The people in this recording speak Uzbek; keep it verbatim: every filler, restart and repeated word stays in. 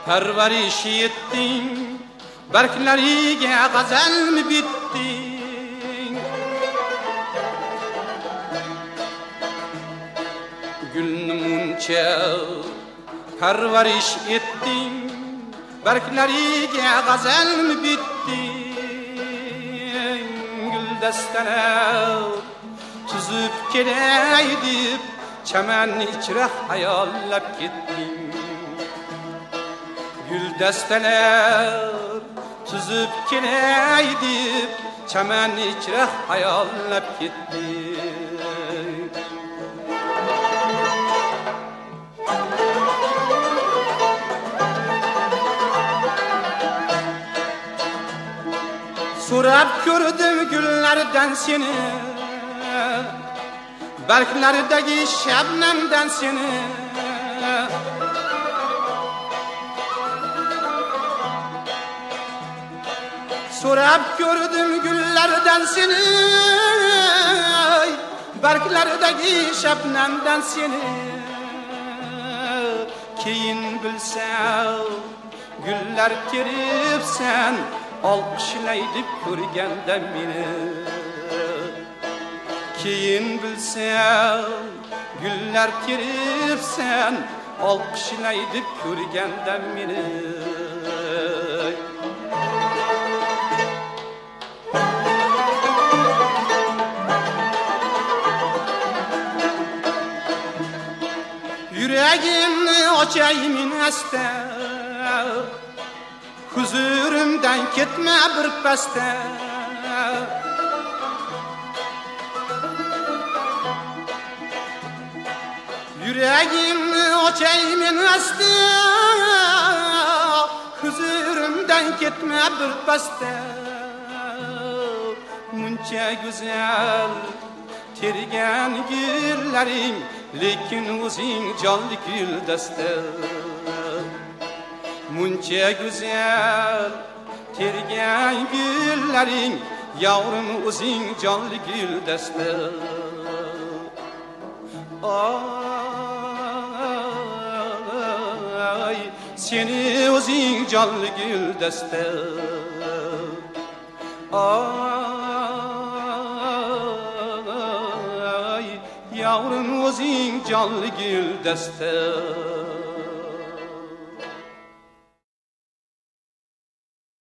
parvarish etding, barglariga g'azalmi bitding. Gulni muncha parvarish etding, barglariga g'azalmi bitding. Guldastalar tuzib kelay deb chaman ichra hayollab ketding. Guldastalar tuzib kelay deb chaman ichra hayollab ketding. So'rab ko'rdim gullardan seni, barglaridagi shabnamdan seni. So'rab ko'rdim gullardan seni, barglaridagi shabnamdan seni. Keyin bilsam gullar teribsan, olqishlaydi ko'rganda meni. Keyin bilsam gullar teribsan, olqishlaydi ko'rganda meni. Yuragimni ochay men asta, huzurimdan ketma bir pasda. Yuragimni ochay men asta, huzurimdan ketma bir pasda. Muncha go'zal tergan gullaring, lekin o'zing jonli guldasta. Muncha go'zal tergan gullaring, yavrum o'zing jonli guldasta. Ay, seni o'zing jonli guldasta. Ay, yavrum o'zing jonli guldasta.